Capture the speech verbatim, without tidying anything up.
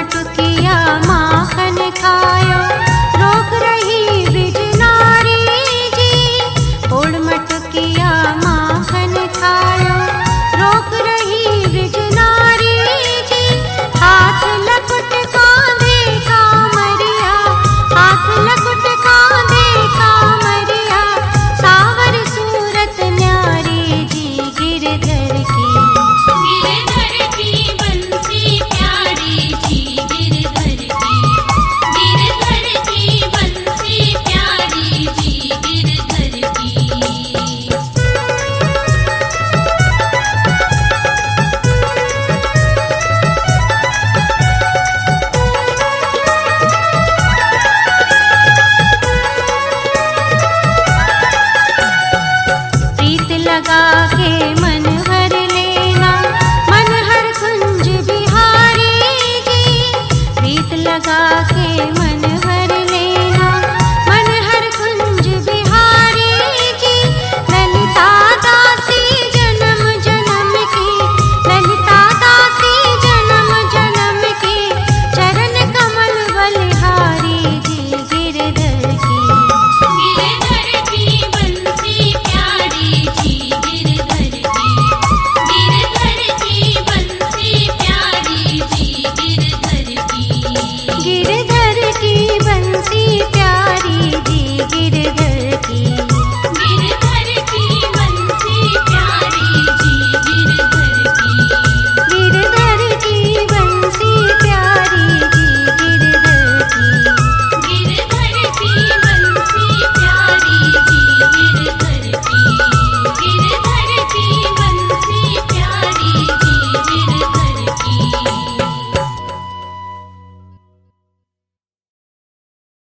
मटकिया माखन खायो, रोक रही ब्रिज नारी जी। गुड़ मटकिया माखन खायो, रोक रही ब्रिज नारी जी। हाथ लकुट कांधे कामरिया, हाथ लकुट कांधे कामरिया, सावर सूरत न्यारी जी। गिरधर की गिरधर की बंसी प्यारी जी, गिरधर की गिरधर की बंसी प्यारी जी, गिरधर की। प्रीत लगा के मन हर लेना, मन हर कुंज बिहारी जी। प्रीत लगा के